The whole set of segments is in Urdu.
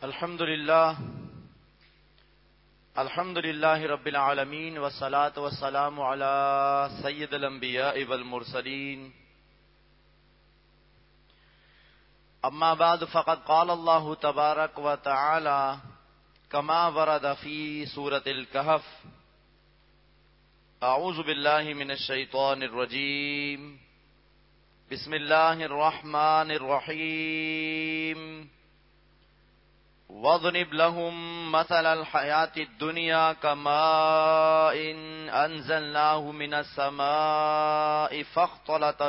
الحمد لله رب العالمين والصلاة والسلام على سيد الأنبياء والمرسلين. أما بعد فقد قال الله تبارك وتعالى كما ورد في سورة الكهف: أعوذ بالله من الشيطان الرجيم. بسم الله الرحمن الرحيم. واضرب لهم مثل الحياة الدنيا كماء أنزلناه من السماء فاختلط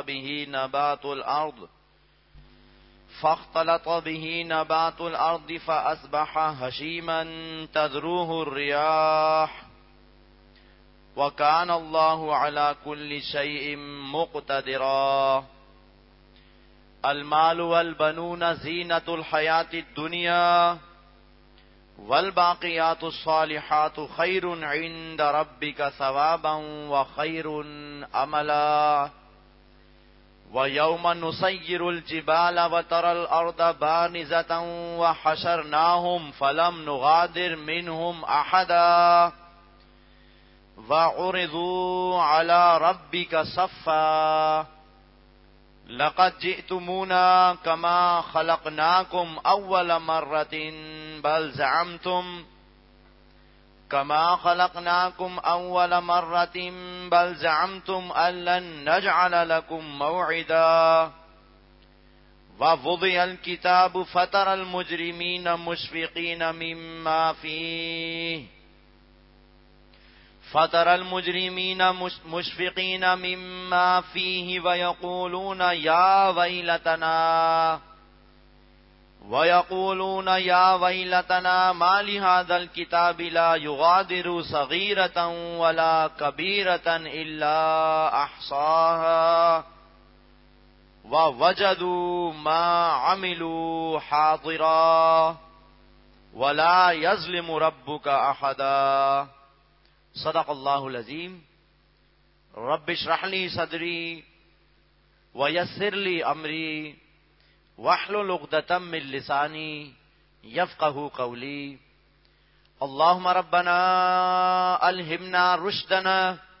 به نبات الأرض فأصبح هشيما تذروه الرياح وكان الله على كل شيء مقتدرا. المال والبنون زينة الحياة الدنيا والباقيات الصالحات خير عند ربك ثوابا وخير أملا. ويوم نسير الجبال وترى الأرض بارزة وحشرناهم فلم نغادر منهم أحدا وعرضوا على ربك صفا لقد جئتمونا كما خلقناكم أول مرة بل زعمتم أن لن نجعل لكم موعدا. ووضع الكتاب فترى المجرمين مشفقين مما فيه ويقولون يا ويلتنا ما لهذا الكتاب لا يغادر صغيرة ولا كبيرة إلا أحصاها ووجدوا ما عملوا حاضرا ولا يظلم ربك أحدا. صدق اللہ العظیم. رب اشرح لی صدری ویسر لی امری واحلل عقدۃ من لسانی یفقہوا قولی. اللہم ربنا الہمنا رشدنا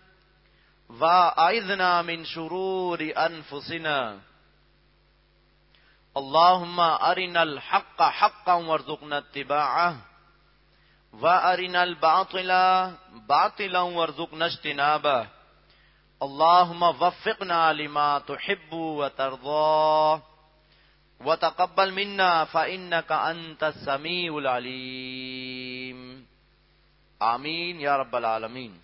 واعذنا من شرور انفسنا. اللہم ارنا الحق حقا وارزقنا اتباعہ وَأَرِنَا الْبَاطِلَ بَاطِلًا وَارْزُقْنَا اجْتِنَابَهُ. اللهم وفقنا لما تحب وترضى وتقبل منا فإنك أنت السميع العليم. آمین یا رب العالمین.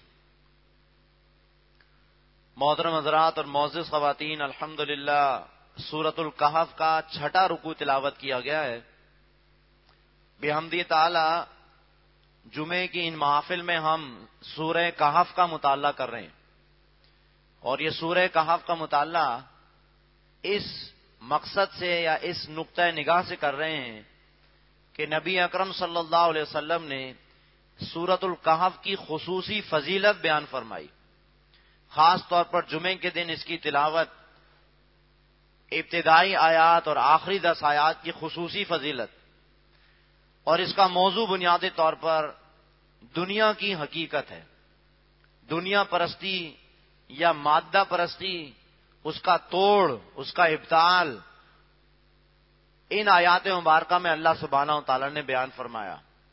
محترم حضرات اور معزز خواتین، الحمدللہ سورۃ الکہف کا 6واں رکوع تلاوت کیا گیا ہے. بحمدہ تعالی جمعے کی ان محافل میں ہم سورہ کہف کا مطالعہ کر رہے ہیں، اور یہ سورہ کہف کا مطالعہ اس مقصد سے یا اس نقطۂ نگاہ سے کر رہے ہیں کہ نبی اکرم صلی اللہ علیہ وسلم نے سورۃ الکہف کی خصوصی فضیلت بیان فرمائی. خاص طور پر جمعے کے دن اس کی تلاوت، ابتدائی آیات اور آخری 10 آیات کی خصوصی فضیلت، اور اس کا موضوع بنیادی طور پر دنیا کی حقیقت ہے. دنیا پرستی یا مادہ پرستی، اس کا توڑ، اس کا ابطال ان آیات مبارکہ میں اللہ سبحانہ و تعالی نے بیان فرمایا.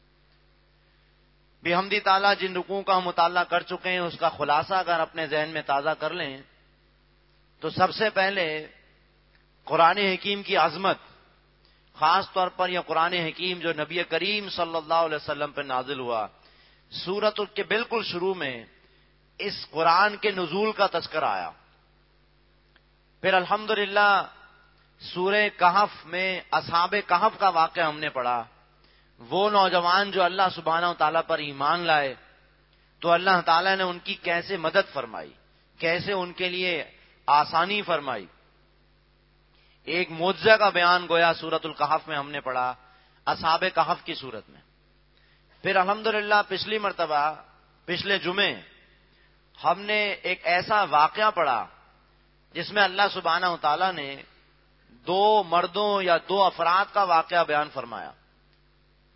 بحمدہ تعالی جن رکوعوں کا ہم مطالعہ کر چکے ہیں اس کا خلاصہ اگر اپنے ذہن میں تازہ کر لیں تو سب سے پہلے قرآن حکیم کی عظمت، خاص طور پر یہ قرآن حکیم جو نبی کریم صلی اللہ علیہ وسلم پہ نازل ہوا، سورت کے بالکل شروع میں اس قرآن کے نزول کا تذکرہ آیا. پھر الحمدللہ سورہ کہف میں اصحاب کہف کا واقعہ ہم نے پڑھا. وہ نوجوان جو اللہ سبحانہ و تعالیٰ پر ایمان لائے تو اللہ تعالیٰ نے ان کی کیسے مدد فرمائی، کیسے ان کے لیے آسانی فرمائی. ایک معجزہ کا بیان گویا سورۃ الکہف میں ہم نے پڑھا اصحاب کہف کی صورت میں. پھر الحمدللہ پچھلی مرتبہ پچھلے جمعے ہم نے ایک ایسا واقعہ پڑھا جس میں اللہ سبحانہ و تعالیٰ نے دو مردوں یا دو افراد کا واقعہ بیان فرمایا.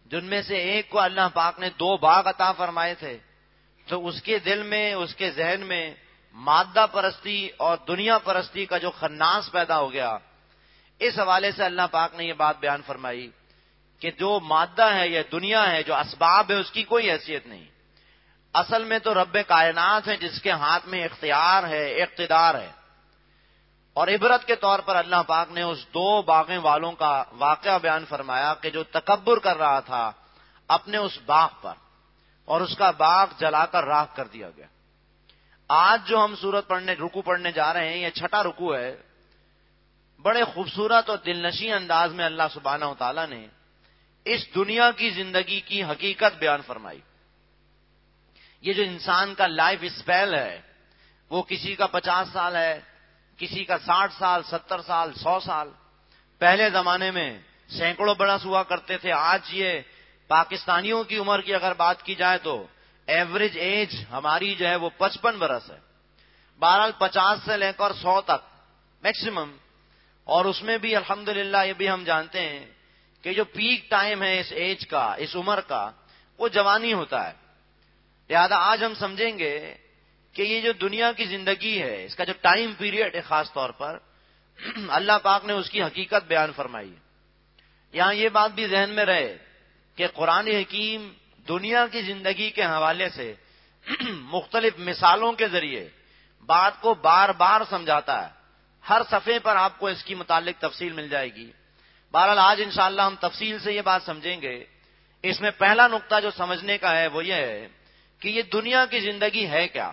جن میں سے ایک کو اللہ پاک نے 2 باغ عطا فرمائے تھے، تو اس کے دل میں، اس کے ذہن میں مادہ پرستی اور دنیا پرستی کا جو خناس پیدا ہو گیا، اس حوالے سے اللہ پاک نے یہ بات بیان فرمائی کہ جو مادہ ہے یا دنیا ہے، جو اسباب ہے، اس کی کوئی حیثیت نہیں. اصل میں تو رب کائنات ہے جس کے ہاتھ میں اختیار ہے، اقتدار ہے. اور عبرت کے طور پر اللہ پاک نے اس 2 باغیں والوں کا واقعہ بیان فرمایا کہ جو تکبر کر رہا تھا اپنے اس باغ پر، اور اس کا باغ جلا کر راکھ کر دیا گیا. آج جو ہم سورت رکوع پڑھنے جا رہے ہیں، یہ 6واں رکوع ہے. بڑے خوبصورت اور دلنشین انداز میں اللہ سبحانہ و تعالی نے اس دنیا کی زندگی کی حقیقت بیان فرمائی. یہ جو انسان کا لائف اسپیل ہے، وہ کسی کا 50 سال ہے، کسی کا 60 سال، 70 سال، 100 سال. پہلے زمانے میں سینکڑوں برس ہوا کرتے تھے. آج یہ پاکستانیوں کی عمر کی اگر بات کی جائے تو ایوریج ایج ہماری جو ہے وہ 55 برس ہے. بہرحال 50 سے لے کر 100 تک میکسیمم. اور اس میں بھی الحمدللہ یہ بھی ہم جانتے ہیں کہ جو پیک ٹائم ہے اس ایج کا، اس عمر کا، وہ جوانی ہوتا ہے. لہذا آج ہم سمجھیں گے کہ یہ جو دنیا کی زندگی ہے، اس کا جو ٹائم پیریڈ ہے خاص طور پر اللہ پاک نے اس کی حقیقت بیان فرمائی. یہاں یہ بات بھی ذہن میں رہے کہ قرآن حکیم دنیا کی زندگی کے حوالے سے مختلف مثالوں کے ذریعے بات کو بار بار سمجھاتا ہے. ہر صفحے پر آپ کو اس کی متعلق تفصیل مل جائے گی. بہرحال آج انشاءاللہ ہم تفصیل سے یہ بات سمجھیں گے. اس میں پہلا نقطہ جو سمجھنے کا ہے وہ یہ ہے کہ یہ دنیا کی زندگی ہے کیا.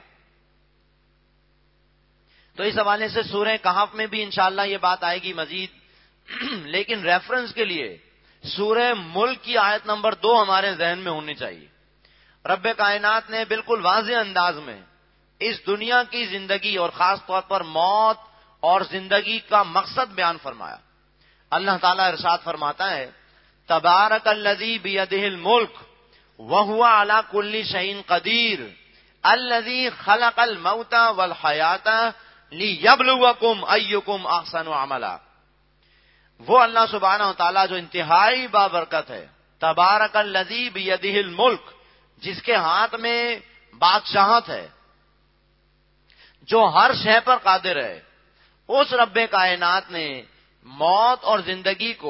تو اس حوالے سے سورہ کہف میں بھی انشاءاللہ یہ بات آئے گی مزید. لیکن ریفرنس کے لیے سورہ ملک کی آیت نمبر 2 ہمارے ذہن میں ہونی چاہیے. رب کائنات نے بالکل واضح انداز میں اس دنیا کی زندگی اور خاص طور پر موت اور زندگی کا مقصد بیان فرمایا. اللہ تعالیٰ ارشاد فرماتا ہے، تبارک الذی بیدہ الملک وہو علی کل شیء قدیر الذی خلق الموت والحیات لیبلوکم ایکم احسن عملا. وہ اللہ سبحانہ و تعالیٰ جو انتہائی بابرکت ہے. تبارک الذی بیدہ الملک، جس کے ہاتھ میں بادشاہت ہے، جو ہر شے پر قادر ہے. اس رب کائنات نے موت اور زندگی کو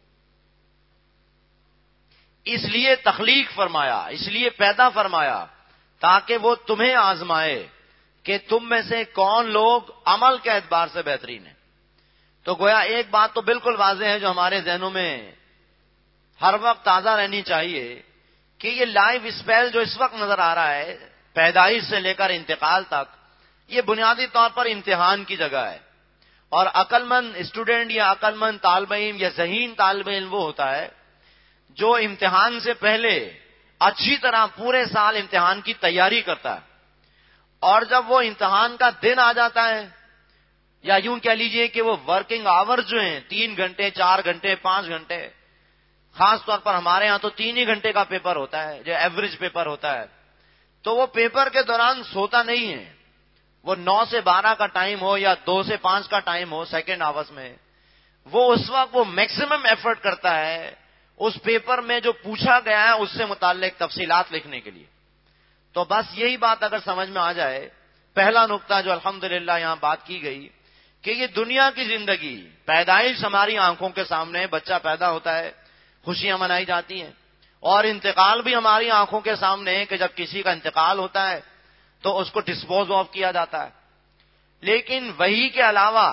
اس لیے تخلیق فرمایا، اس لیے پیدا فرمایا تاکہ وہ تمہیں آزمائے کہ تم میں سے کون لوگ عمل کے اعتبار سے بہترین ہیں. تو گویا ایک بات تو بالکل واضح ہے جو ہمارے ذہنوں میں ہر وقت تازہ رہنی چاہیے کہ یہ لائف اسپیل جو اس وقت نظر آ رہا ہے، پیدائش سے لے کر انتقال تک، یہ بنیادی طور پر امتحان کی جگہ ہے. اور عقل مند اسٹوڈنٹ یا عقل مند طالب علم یا ذہین طالب علم وہ ہوتا ہے جو امتحان سے پہلے اچھی طرح پورے سال امتحان کی تیاری کرتا ہے. اور جب وہ امتحان کا دن آ جاتا ہے، یا یوں کہہ لیجئے کہ وہ ورکنگ آور جو ہیں 3 گھنٹے 4 گھنٹے 5 گھنٹے، خاص طور پر ہمارے ہاں تو 3 ہی گھنٹے کا پیپر ہوتا ہے جو ایوریج پیپر ہوتا ہے. تو وہ پیپر کے دوران سوتا نہیں ہے. وہ 9 سے 12 کا ٹائم ہو یا 2 سے 5 کا ٹائم ہو سیکنڈ آورس میں، وہ اس وقت وہ میکسیمم ایفرٹ کرتا ہے اس پیپر میں جو پوچھا گیا ہے اس سے متعلق تفصیلات لکھنے کے لیے. تو بس یہی بات اگر سمجھ میں آ جائے، پہلا نقطہ جو الحمدللہ یہاں بات کی گئی کہ یہ دنیا کی زندگی، پیدائش ہماری آنکھوں کے سامنے، بچہ پیدا ہوتا ہے، خوشیاں منائی جاتی ہیں، اور انتقال بھی ہماری آنکھوں کے سامنے ہے کہ جب کسی کا انتقال ہوتا ہے تو اس کو ڈسپوز آف کیا جاتا ہے. لیکن وحی کے علاوہ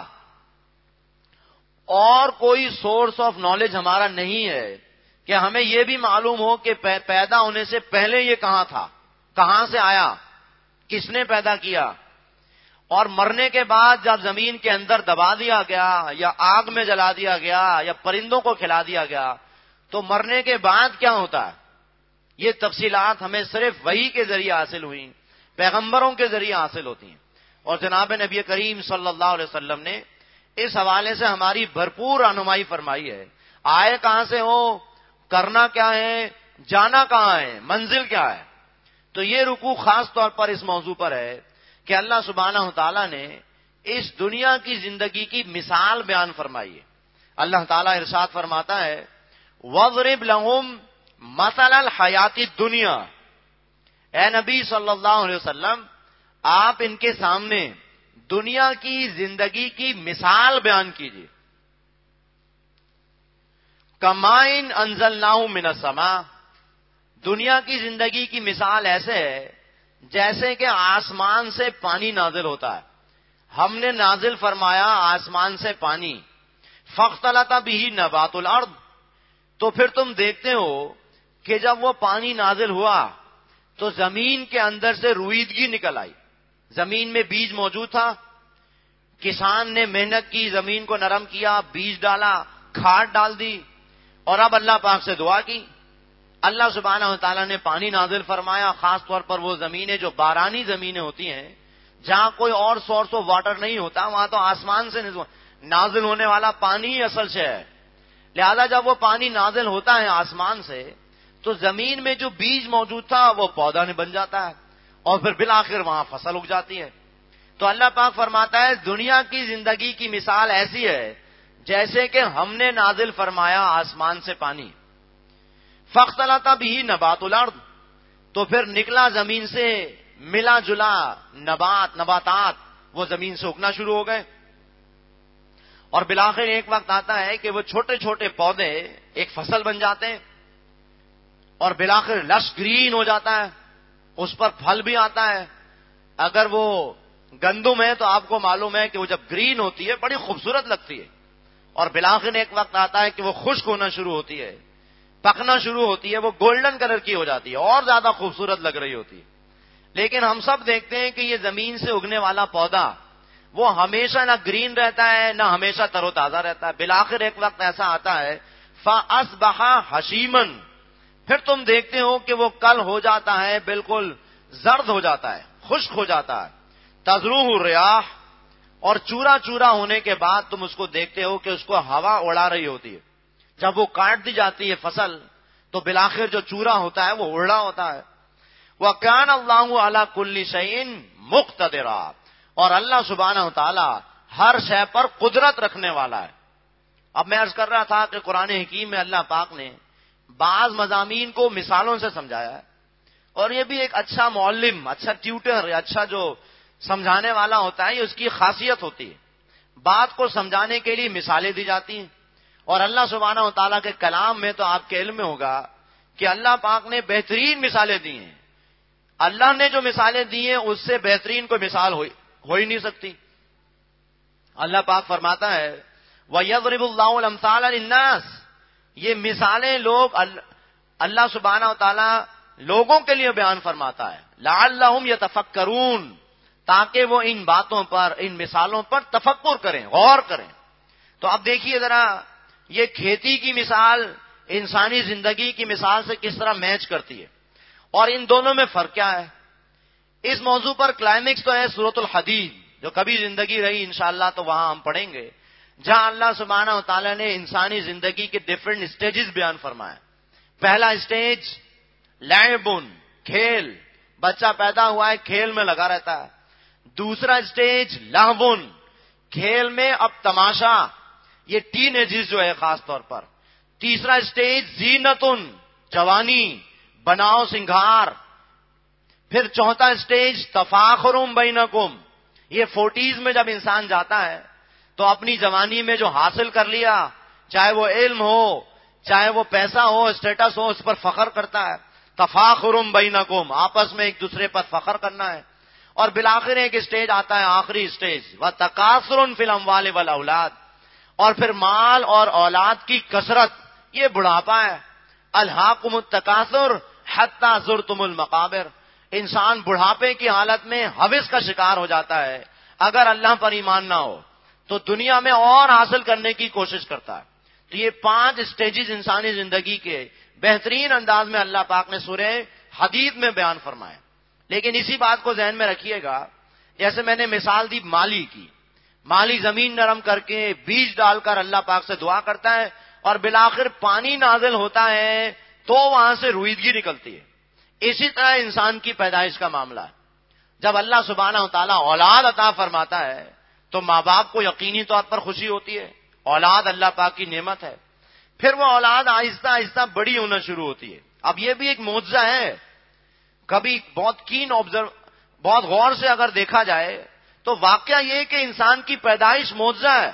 اور کوئی سورس آف نالج ہمارا نہیں ہے کہ ہمیں یہ بھی معلوم ہو کہ پیدا ہونے سے پہلے یہ کہاں تھا، کہاں سے آیا، کس نے پیدا کیا، اور مرنے کے بعد جب زمین کے اندر دبا دیا گیا یا آگ میں جلا دیا گیا یا پرندوں کو کھلا دیا گیا تو مرنے کے بعد کیا ہوتا ہے. یہ تفصیلات ہمیں صرف وحی کے ذریعے حاصل ہوئی، پیغمبروں کے ذریعے حاصل ہوتی ہیں. اور جناب نبی کریم صلی اللہ علیہ وسلم نے اس حوالے سے ہماری بھرپور رہنمائی فرمائی ہے. آئے کہاں سے ہو، کرنا کیا ہے، جانا کہاں ہے، منزل کیا ہے. تو یہ رکوع خاص طور پر اس موضوع پر ہے کہ اللہ سبحانہ و تعالیٰ نے اس دنیا کی زندگی کی مثال بیان فرمائی ہے. اللہ تعالیٰ ارشاد فرماتا ہے، وَضْرِبْ لَهُمْ مثل الحیات الدنیا، اے نبی صلی اللہ علیہ وسلم آپ ان کے سامنے دنیا کی زندگی کی مثال بیان کیجیے. کمائن انزلناہ من السماء، دنیا کی زندگی کی مثال ایسے ہے جیسے کہ آسمان سے پانی نازل ہوتا ہے. ہم نے نازل فرمایا آسمان سے پانی، فاختلط بہ نبات الارض، تو پھر تم دیکھتے ہو کہ جب وہ پانی نازل ہوا تو زمین کے اندر سے روئیدگی نکل آئی. زمین میں بیج موجود تھا، کسان نے محنت کی، زمین کو نرم کیا، بیج ڈالا، کھاد ڈال دی، اور اب اللہ پاک سے دعا کی. اللہ سبحانہ و تعالیٰ نے پانی نازل فرمایا، خاص طور پر وہ زمینیں جو بارانی زمینیں ہوتی ہیں، جہاں کوئی اور سورس آف واٹر نہیں ہوتا، وہاں تو آسمان سے نازل ہونے والا پانی ہی اصل سے ہے. لہذا جب وہ پانی نازل ہوتا ہے آسمان سے تو زمین میں جو بیج موجود تھا وہ پودا بن جاتا ہے، اور پھر بالآخر وہاں فصل اگ جاتی ہے. تو اللہ پاک فرماتا ہے دنیا کی زندگی کی مثال ایسی ہے جیسے کہ ہم نے نازل فرمایا آسمان سے پانی. فاختلط بہ نبات الارض، تو پھر نکلا زمین سے ملا جلا نباتات، وہ زمین سے اگنا شروع ہو گئے. اور بالآخر ایک وقت آتا ہے کہ وہ چھوٹے چھوٹے پودے ایک فصل بن جاتے ہیں، اور بالآخر لش گرین ہو جاتا ہے، اس پر پھل بھی آتا ہے. اگر وہ گندم ہے تو آپ کو معلوم ہے کہ وہ جب گرین ہوتی ہے بڑی خوبصورت لگتی ہے، اور بالآخر ایک وقت آتا ہے کہ وہ خشک ہونا شروع ہوتی ہے، پکنا شروع ہوتی ہے، وہ گولڈن کلر کی ہو جاتی ہے اور زیادہ خوبصورت لگ رہی ہوتی ہے. لیکن ہم سب دیکھتے ہیں کہ یہ زمین سے اگنے والا پودا وہ ہمیشہ نہ گرین رہتا ہے نہ ہمیشہ تر و تازہ رہتا ہے. بالآخر ایک وقت ایسا آتا ہے فَأَصْبَحَ حَشِيمًا، پھر تم دیکھتے ہو کہ وہ کل ہو جاتا ہے بالکل زرد ہو جاتا ہے، خشک ہو جاتا ہے. تَذْرُوهُ الرِّيَاحُ، اور چورا چورا ہونے کے بعد تم اس کو دیکھتے ہو کہ اس کو ہوا اڑا رہی ہوتی ہے. جب وہ کاٹ دی جاتی ہے فصل تو بالآخر جو چورا ہوتا ہے وہ اڑ رہا ہوتا ہے. وَكَانَ اللَّهُ عَلَى كُلِّ شَيْءٍ مُقْتَدِرًا، اور اللہ سبحانہ و تعالی ہر شے پر قدرت رکھنے والا ہے. اب میں عرض کر رہا تھا کہ قرآن حکیم میں اللہ پاک نے بعض مضامین کو مثالوں سے سمجھایا ہے، اور یہ بھی ایک اچھا معلم، اچھا ٹیوٹر، اچھا جو سمجھانے والا ہوتا ہے یہ اس کی خاصیت ہوتی ہے. بات کو سمجھانے کے لیے مثالیں دی جاتی ہیں. اور اللہ سبحانہ و تعالیٰ کے کلام میں تو آپ کے علم میں ہوگا کہ اللہ پاک نے بہترین مثالیں دی ہیں. اللہ نے جو مثالیں دی ہیں اس سے بہترین کوئی مثال ہو ہی نہیں سکتی. اللہ پاک فرماتا ہے وَيَضْرِبُ اللَّهُ الْأَمْثَالَ لِلنَّاسِ، یہ مثالیں لوگ اللہ سبحانہ و تعالیٰ لوگوں کے لیے بیان فرماتا ہے. لَعَلَّهُمْ يَتَفَكَّرُونَ، تاکہ وہ ان باتوں پر، ان مثالوں پر تفکر کریں، غور کریں. تو اب دیکھیے ذرا یہ کھیتی کی مثال انسانی زندگی کی مثال سے کس طرح میچ کرتی ہے، اور ان دونوں میں فرق کیا ہے. اس موضوع پر کلائمیکس تو ہے سورۃ الحدید، جو کبھی زندگی رہی انشاءاللہ تو وہاں ہم پڑھیں گے، جہاں اللہ سبحانہ و تعالیٰ نے انسانی زندگی کے ڈفرنٹ اسٹیجز بیان فرمائے. پہلا اسٹیج لعبن، کھیل، بچہ پیدا ہوا ہے کھیل میں لگا رہتا ہے. دوسرا اسٹیج لہون، کھیل میں اب تماشا، یہ ٹین ایجز جو ہے خاص طور پر. تیسرا اسٹیج زینتن، جوانی، بناؤ سنگھار. پھر چوتھا اسٹیج تفاخرم بینکم، یہ 40s میں جب انسان جاتا ہے تو اپنی جوانی میں جو حاصل کر لیا، چاہے وہ علم ہو، چاہے وہ پیسہ ہو، اسٹیٹس ہو، اس پر فخر کرتا ہے. تفاخرم بینکم، آپس میں ایک دوسرے پر فخر کرنا ہے. اور بالآخر ایک اسٹیج آتا ہے، آخری اسٹیج وَتَكَاثُرٌ فِي الْأَمْوَالِ وَالْأَوْلَادِ، اور پھر مال اور اولاد کی کثرت، یہ بڑھاپا ہے. الْهَاكُمُ التَّكَاثُرُ حَتَّى زُرْتُمُ الْمَقَابِرَ، انسان بڑھاپے کی حالت میں ہوس کا شکار ہو جاتا ہے. اگر اللہ پر ایمان نہ ہو تو دنیا میں اور حاصل کرنے کی کوشش کرتا ہے. تو یہ 5 اسٹیجز انسانی زندگی کے بہترین انداز میں اللہ پاک نے سورہ حدید میں بیان فرمائے. لیکن اسی بات کو ذہن میں رکھیے گا، جیسے میں نے مثال دی مالی کی، مالی زمین نرم کر کے بیج ڈال کر اللہ پاک سے دعا کرتا ہے، اور بالآخر پانی نازل ہوتا ہے تو وہاں سے روئیدگی نکلتی ہے. اسی طرح انسان کی پیدائش کا معاملہ ہے. جب اللہ سبحانہ و تعالیٰ اولاد عطا فرماتا ہے تو ماں باپ کو یقینی طور پر خوشی ہوتی ہے، اولاد اللہ پاک کی نعمت ہے. پھر وہ اولاد آہستہ آہستہ بڑی ہونا شروع ہوتی ہے. اب یہ بھی ایک معجزہ ہے. کبھی بہت غور سے اگر دیکھا جائے تو واقعہ یہ کہ انسان کی پیدائش معجزہ ہے.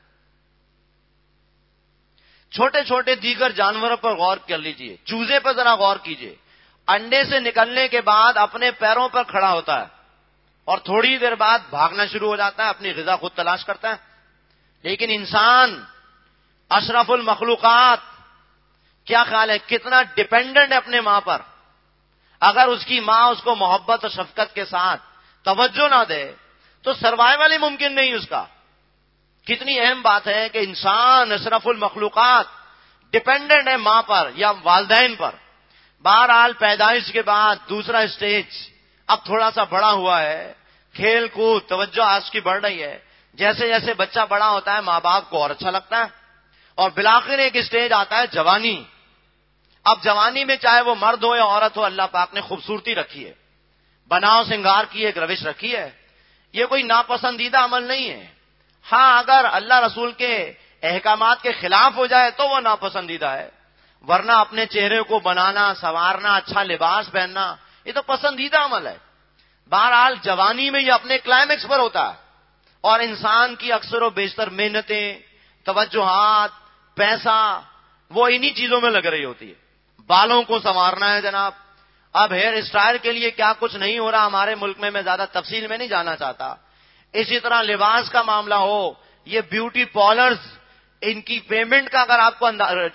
چھوٹے چھوٹے دیگر جانوروں پر غور کر لیجئے. چوزے پر ذرا غور کیجئے. انڈے سے نکلنے کے بعد اپنے پیروں پر کھڑا ہوتا ہے اور تھوڑی دیر بعد بھاگنا شروع ہو جاتا ہے, اپنی غذا خود تلاش کرتا ہے. لیکن انسان اشرف المخلوقات, کیا خیال ہے کتنا ڈیپینڈنٹ ہے اپنے ماں پر. اگر اس کی ماں اس کو محبت اور شفقت کے ساتھ توجہ نہ دے تو سروائیول ہی ممکن نہیں اس کا. کتنی اہم بات ہے کہ انسان اشرف المخلوقات ڈیپینڈنٹ ہے ماں پر یا والدین پر. بہرحال پیدائش کے بعد دوسرا اسٹیج, اب تھوڑا سا بڑا ہوا ہے, کھیل کود توجہ آج کی بڑھ رہی ہے. جیسے جیسے بچہ بڑا ہوتا ہے ماں باپ کو اور اچھا لگتا ہے, اور بالآخر ایک اسٹیج آتا ہے جوانی. اب جوانی میں چاہے وہ مرد ہو یا عورت ہو, اللہ پاک نے خوبصورتی رکھی ہے, بناؤ سنگار کی ایک روش رکھی ہے. یہ کوئی ناپسندیدہ عمل نہیں ہے. ہاں اگر اللہ رسول کے احکامات کے خلاف ہو جائے تو وہ ناپسندیدہ ہے, ورنہ اپنے چہرے کو بنانا, سنوارنا, اچھا لباس پہننا یہ تو پسندیدہ عمل ہے. بہرحال جوانی میں یہ اپنے کلائمیکس پر ہوتا ہے اور انسان کی اکثر و بیشتر محنتیں, توجہات, پیسہ وہ انہی چیزوں میں لگ رہی ہوتی ہے. بالوں کو سنوارنا ہے جناب. اب ہیئر اسٹائل کے لیے کیا کچھ نہیں ہو رہا ہمارے ملک میں زیادہ تفصیل میں نہیں جانا چاہتا. اسی طرح لباس کا معاملہ ہو, یہ بیوٹی پارلرز, ان کی پیمنٹ کا اگر آپ کو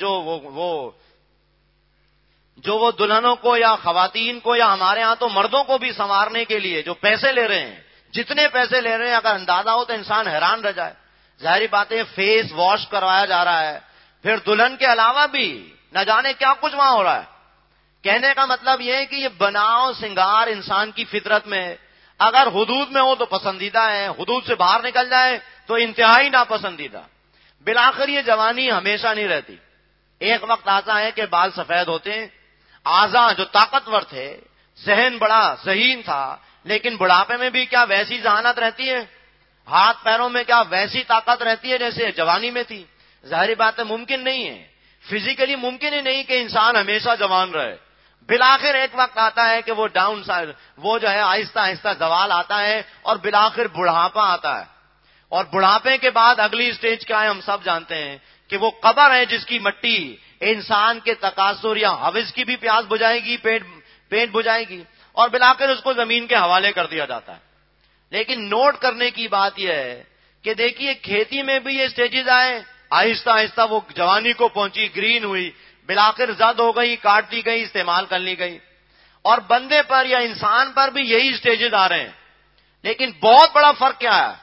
جو وہ دلہنوں کو یا خواتین کو یا ہمارے ہاں تو مردوں کو بھی سنوارنے کے لیے جو پیسے لے رہے ہیں, جتنے پیسے لے رہے ہیں اگر اندازہ ہو تو انسان حیران رہ جائے. ظاہری بات ہے فیس واش کروایا جا رہا ہے, پھر دلہن کے علاوہ بھی نہ جانے کیا کچھ وہاں ہو رہا ہے. کہنے کا مطلب یہ ہے کہ یہ بناؤ سنگار انسان کی فطرت میں ہے. اگر حدود میں ہو تو پسندیدہ ہے, حدود سے باہر نکل جائے تو انتہائی ناپسندیدہ. بالآخر یہ جوانی ہمیشہ نہیں رہتی. ایک وقت آتا ہے کہ بال سفید ہوتے ہیں, اعضاء جو طاقتور تھے, ذہن بڑا ذہین تھا, لیکن بڑھاپے میں بھی کیا ویسی ذہانت رہتی ہے, ہاتھ پیروں میں کیا ویسی طاقت رہتی ہے جیسے جوانی میں تھی. ظاہری بات ہے ممکن نہیں ہے, فزیکلی ممکن ہی نہیں کہ انسان ہمیشہ جوان رہے. بالآخر ایک وقت آتا ہے کہ وہ ڈاؤن سائڈ, وہ جو ہے آہستہ آہستہ زوال آتا ہے اور بالآخر بڑھاپا آتا ہے. اور بڑھاپے کے بعد اگلی سٹیج کیا ہے ہم سب جانتے ہیں کہ وہ قبر ہے جس کی مٹی انسان کے تکاثر یا حوث کی بھی پیاس بجھائے گی, پیٹ بجھائے گی, اور بالآخر اس کو زمین کے حوالے کر دیا جاتا ہے. لیکن نوٹ کرنے کی بات یہ ہے کہ دیکھیے کھیتی میں بھی یہ سٹیجز آئے, آہستہ آہستہ وہ جوانی کو پہنچی, گرین ہوئی, بالآخر زد ہو گئی, کاٹ دی گئی, استعمال کر لی گئی. اور بندے پر یا انسان پر بھی یہی سٹیجز آ رہے ہیں. لیکن بہت بڑا فرق کیا ہے,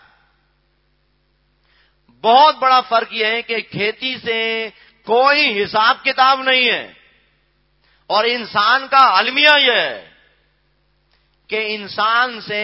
بہت بڑا فرق یہ ہے کہ کھیتی سے کوئی حساب کتاب نہیں ہے, اور انسان کا المیہ یہ ہے کہ انسان سے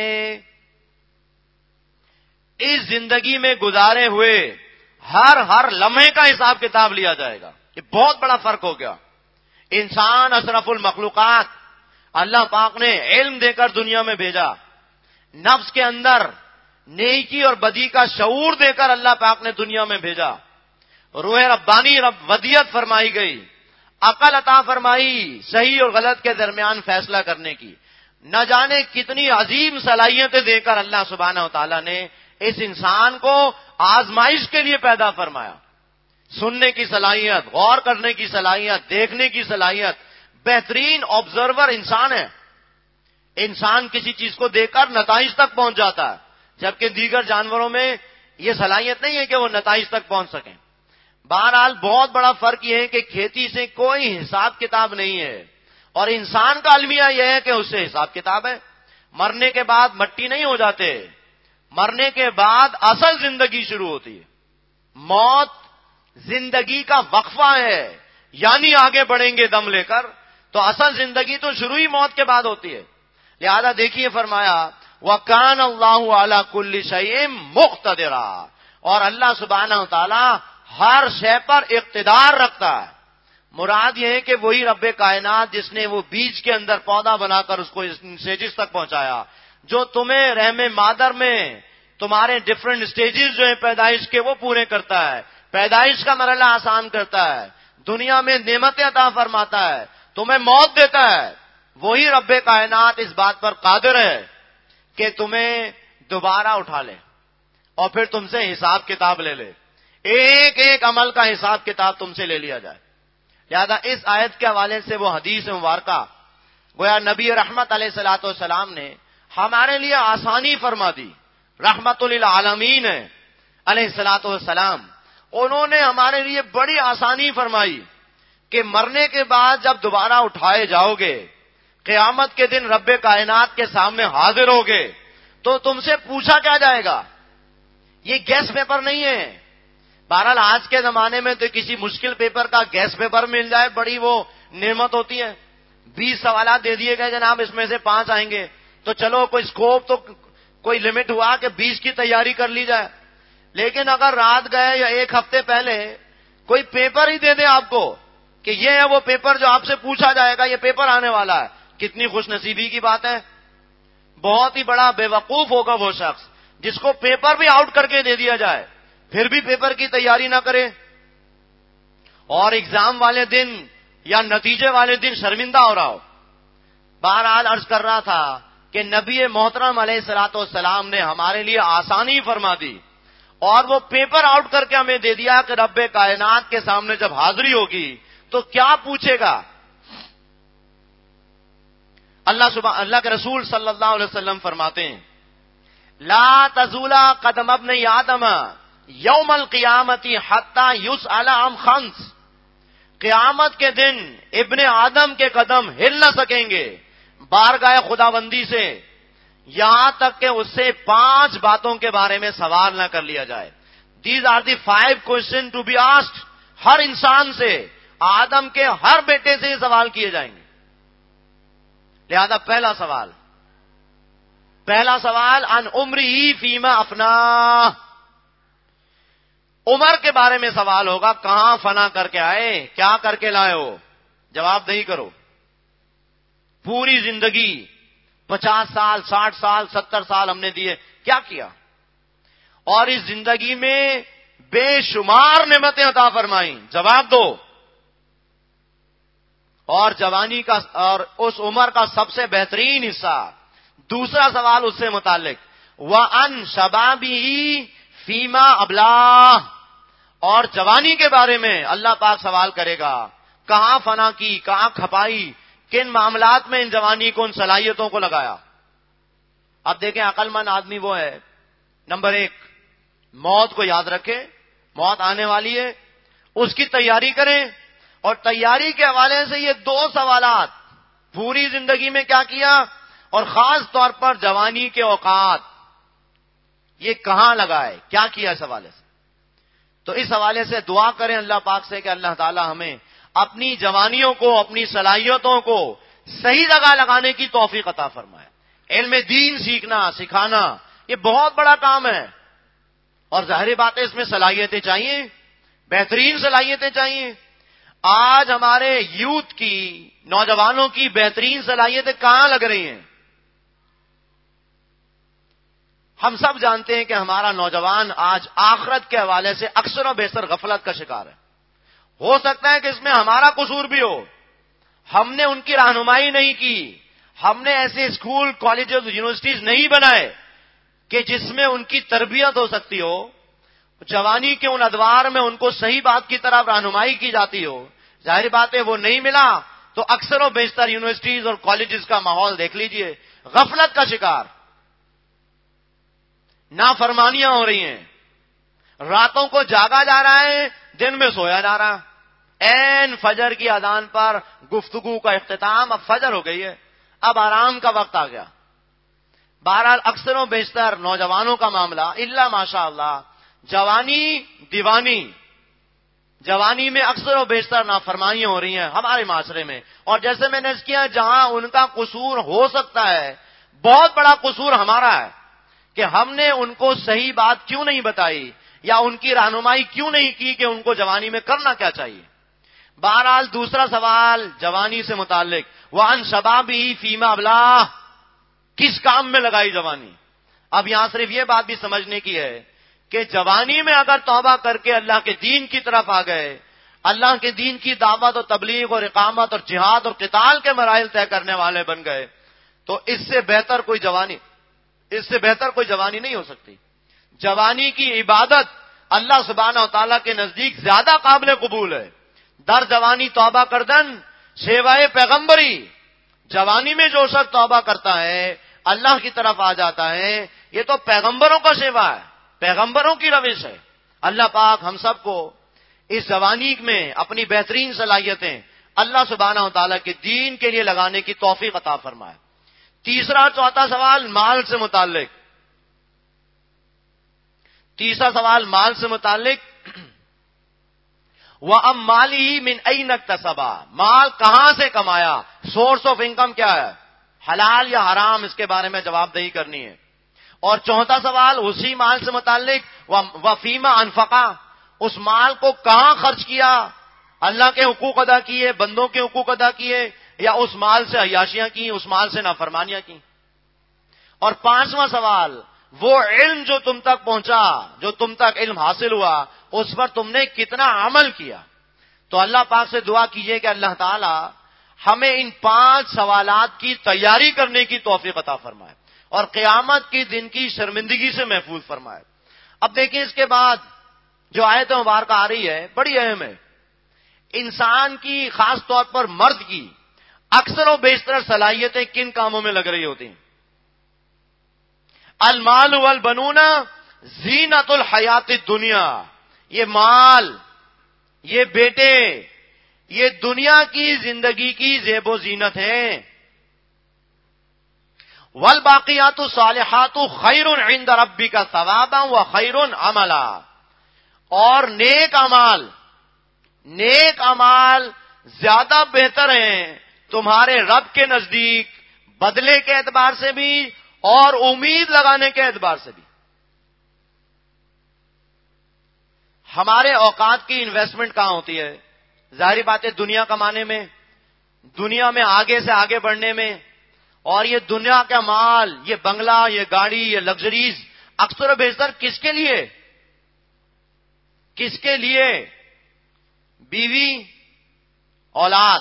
اس زندگی میں گزارے ہوئے ہر لمحے کا حساب کتاب لیا جائے گا. یہ بہت بڑا فرق ہو گیا. انسان اشرف المخلوقات, اللہ پاک نے علم دے کر دنیا میں بھیجا, نفس کے اندر نیکی اور بدی کا شعور دے کر اللہ پاک نے دنیا میں بھیجا, روح ربانی ودیت فرمائی گئی, عقل عطا فرمائی صحیح اور غلط کے درمیان فیصلہ کرنے کی. نہ جانے کتنی عظیم صلاحیتیں دے کر اللہ سبحانہ و تعالیٰ نے اس انسان کو آزمائش کے لیے پیدا فرمایا. سننے کی صلاحیت, غور کرنے کی صلاحیت, دیکھنے کی صلاحیت, بہترین آبزرور انسان ہے. انسان کسی چیز کو دیکھ کر نتائج تک پہنچ جاتا ہے, جبکہ دیگر جانوروں میں یہ صلاحیت نہیں ہے کہ وہ نتائج تک پہنچ سکیں. بہرحال بہت بڑا فرق یہ ہے کہ کھیتی سے کوئی حساب کتاب نہیں ہے, اور انسان کا المیہ یہ ہے کہ اس سے حساب کتاب ہے. مرنے کے بعد مٹی نہیں ہو جاتے, مرنے کے بعد اصل زندگی شروع ہوتی ہے. موت زندگی کا وقفہ ہے, یعنی آگے بڑھیں گے دم لے کر, تو اصل زندگی تو شروع ہی موت کے بعد ہوتی ہے. لہذا دیکھیے فرمایا وَكَانَ اللَّهُ عَلَى كُلِّ شَيْءٍ مُقْتَدِرًا, اور اللہ سبحانہ و تعالی ہر شے پر اقتدار رکھتا ہے. مراد یہ ہے کہ وہی رب کائنات جس نے وہ بیج کے اندر پودا بنا کر اس کو اسٹیجز تک پہنچایا, جو تمہیں رحم مادر میں تمہارے ڈفرنٹ اسٹیجز جو ہیں پیدائش کے وہ پورے کرتا ہے, پیدائش کا مرحلہ آسان کرتا ہے, دنیا میں نعمتیں عطا فرماتا ہے، تمہیں موت دیتا ہے، وہی رب کائنات اس بات پر قادر ہے کہ تمہیں دوبارہ اٹھا لے اور پھر تم سے حساب کتاب لے لے، ایک ایک عمل کا حساب کتاب تم سے لے لیا جائے۔ لہذا اس آیت کے حوالے سے وہ حدیث مبارکہ گویا نبی رحمت علیہ الصلوۃ والسلام نے ہمارے لیے آسانی فرما دی، رحمت للعالمین ہے علیہ الصلوۃ والسلام، انہوں نے ہمارے لیے بڑی آسانی فرمائی کہ مرنے کے بعد جب دوبارہ اٹھائے جاؤ گے، قیامت کے دن رب کائنات کے سامنے حاضر ہوگے تو تم سے پوچھا کیا جائے گا۔ یہ گیس پیپر نہیں ہے، بہرحال آج کے زمانے میں تو کسی مشکل پیپر کا گیس پیپر مل جائے بڑی وہ نعمت ہوتی ہے۔ 20 سوالات دے دیے گئے جناب، اس میں سے 5 آئیں گے تو چلو کوئی سکوپ تو کوئی لمٹ ہوا کہ 20 کی تیاری کر لی جائے۔ لیکن اگر رات گئے یا ایک ہفتے پہلے کوئی پیپر ہی دے دے آپ کو کہ یہ ہے وہ پیپر جو آپ سے پوچھا جائے گا، یہ پیپر آنے والا ہے، کتنی خوش نصیبی کی بات ہے۔ بہت ہی بڑا بے وقوف ہوگا وہ شخص جس کو پیپر بھی آؤٹ کر کے دے دیا جائے پھر بھی پیپر کی تیاری نہ کرے، اور ایگزام والے دن یا نتیجے والے دن شرمندہ ہو رہا ہو۔ بہرحال عرض کر رہا تھا کہ نبی محترم علیہ الصلوۃ والسلام نے ہمارے لیے آسانی فرما دی اور وہ پیپر آؤٹ کر کے ہمیں دے دیا کہ رب کائنات کے سامنے جب حاضری ہوگی تو کیا پوچھے گا۔ اللہ کے رسول صلی اللہ علیہ وسلم فرماتے ہیں لا تزول قدم ابن آدم یوم القیامت حتی یسأل عن خمس، قیامت کے دن ابن آدم کے قدم ہل نہ سکیں گے بارگاہ خداوندی سے یہاں تک کہ اس سے 5 باتوں کے بارے میں سوال نہ کر لیا جائے۔ These are the 5 question to be asked, ہر انسان سے، آدم کے ہر بیٹے سے یہ سوال کیے جائیں گے۔ لہذا پہلا سوال ان عمری فیما افنا، عمر کے بارے میں سوال ہوگا، کہاں فنا کر کے آئے، کیا کر کے لائے ہو، جواب نہیں کرو۔ پوری زندگی 50 سال 60 سال 70 سال ہم نے دیے، کیا کیا، اور اس زندگی میں بے شمار نعمتیں عطا فرمائیں، جواب دو۔ اور جوانی کا اور اس عمر کا سب سے بہترین حصہ، دوسرا سوال اس سے متعلق وَأَنْ شَبَابِهِ فِيمَا أَبْلَاهُ، اور جوانی کے بارے میں اللہ پاک سوال کرے گا، کہاں فنا کی، کہاں کھپائی، کن معاملات میں ان جوانی کو، ان صلاحیتوں کو لگایا۔ اب دیکھیں عقل مند آدمی وہ ہے، نمبر 1 موت کو یاد رکھے، موت آنے والی ہے، اس کی تیاری کریں، اور تیاری کے حوالے سے یہ 2 سوالات، پوری زندگی میں کیا کیا اور خاص طور پر جوانی کے اوقات، یہ کہاں لگائے، کیا کیا، اس حوالے سے۔ تو اس حوالے سے دعا کریں اللہ پاک سے کہ اللہ تعالی ہمیں اپنی جوانیوں کو، اپنی صلاحیتوں کو صحیح جگہ لگانے کی توفیق عطا فرمائے۔ علم دین سیکھنا سکھانا یہ بہت بڑا کام ہے، اور ظاہری بات ہے اس میں صلاحیتیں چاہیے، بہترین صلاحیتیں چاہیے۔ آج ہمارے یوتھ کی، نوجوانوں کی بہترین صلاحیتیں کہاں لگ رہی ہیں؟ ہم سب جانتے ہیں کہ ہمارا نوجوان آج آخرت کے حوالے سے اکثر و بیشتر غفلت کا شکار ہے۔ ہو سکتا ہے کہ اس میں ہمارا قصور بھی ہو، ہم نے ان کی رہنمائی نہیں کی، ہم نے ایسے اسکول، کالجز، یونیورسٹیز نہیں بنائے کہ جس میں ان کی تربیت ہو سکتی ہو، جوانی کے ان ادوار میں ان کو صحیح بات کی طرف رہنمائی کی جاتی ہو۔ ظاہر بات ہے وہ نہیں ملا تو اکثر و بیشتر یونیورسٹیز اور کالجز کا ماحول دیکھ لیجئے، غفلت کا شکار، نافرمانیاں ہو رہی ہیں، راتوں کو جاگا جا رہا ہے، دن میں سویا جا رہا۔ این فجر کی اذان پر گفتگو کا اختتام، اب فجر ہو گئی ہے، اب آرام کا وقت آ گیا۔ بہرحال اکثر و بیشتر نوجوانوں کا معاملہ الا ماشاء اللہ جوانی دیوانی، جوانی میں اکثر و بیشتر نافرمانیاں ہو رہی ہیں ہمارے معاشرے میں، اور جیسے میں نے اس کیا جہاں ان کا قصور ہو سکتا ہے، بہت بڑا قصور ہمارا ہے کہ ہم نے ان کو صحیح بات کیوں نہیں بتائی یا ان کی رہنمائی کیوں نہیں کی کہ ان کو جوانی میں کرنا کیا چاہیے۔ بہرحال دوسرا سوال جوانی سے متعلق وَأَنْ شَبَابِهِ فِيمَا أَبْلَاهُ، کس کام میں لگائی جوانی۔ اب یہاں صرف یہ بات بھی سمجھنے کی ہے کہ جوانی میں اگر توبہ کر کے اللہ کے دین کی طرف آ گئے، اللہ کے دین کی دعوت اور تبلیغ اور اقامت اور جہاد اور قتال کے مراحل طے کرنے والے بن گئے، تو اس سے بہتر کوئی جوانی نہیں ہو سکتی۔ جوانی کی عبادت اللہ سبحانہ و تعالیٰ کے نزدیک زیادہ قابل قبول ہے۔ در جوانی توبہ کردن سیوائے پیغمبری، جوانی میں جو شخص توبہ کرتا ہے اللہ کی طرف آ جاتا ہے، یہ تو پیغمبروں کا سیوا ہے، پیغمبروں کی روش ہے۔ اللہ پاک ہم سب کو اس جوانی میں اپنی بہترین صلاحیتیں اللہ سبحانہ و تعالیٰ کے دین کے لیے لگانے کی توفیق عطا فرمائے۔ تیسرا چوتھا سوال مال سے متعلق، وَأَمَّالِهِ مِنْ أَيْنَ اكْتَسَبَ، مال کہاں سے کمایا، سورس آف انکم کیا ہے، حلال یا حرام، اس کے بارے میں جواب دہی کرنی ہے۔ اور چوتھا سوال اسی مال سے متعلق وَفِيمَ أَنْفَقَ، اس مال کو کہاں خرچ کیا، اللہ کے حقوق ادا کیے، بندوں کے حقوق ادا کیے، یا اس مال سے عیاشیاں کی، اس مال سے نافرمانیاں کی۔ اور پانچواں سوال وہ علم جو تم تک پہنچا، جو تم تک علم حاصل ہوا، اس پر تم نے کتنا عمل کیا۔ تو اللہ پاک سے دعا کیجئے کہ اللہ تعالی ہمیں ان 5 سوالات کی تیاری کرنے کی توفیق عطا فرمائے اور قیامت کی دن کی شرمندگی سے محفوظ فرمائے۔ اب دیکھیں اس کے بعد جو آیت مبارکہ آ رہی ہے بڑی اہم ہے۔ انسان کی، خاص طور پر مرد کی اکثر و بیشتر صلاحیتیں کن کاموں میں لگ رہی ہوتی ہیں؟ المال والبنون زینت الحیات الدنیا، یہ مال، یہ بیٹے، یہ دنیا کی زندگی کی زیب و زینت ہیں۔ والباقیات الصالحات خیر عند ربک ثوابا وخیر عملا، اور نیک اعمال زیادہ بہتر ہیں تمہارے رب کے نزدیک، بدلے کے اعتبار سے بھی اور امید لگانے کے اعتبار سے بھی۔ ہمارے اوقات کی انویسٹمنٹ کہاں ہوتی ہے؟ ظاہری بات ہے دنیا کمانے میں، دنیا میں آگے سے آگے بڑھنے میں۔ اور یہ دنیا کا مال، یہ بنگلہ، یہ گاڑی، یہ لگژریز اکثر و بیشتر کس کے لیے؟ بیوی، اولاد۔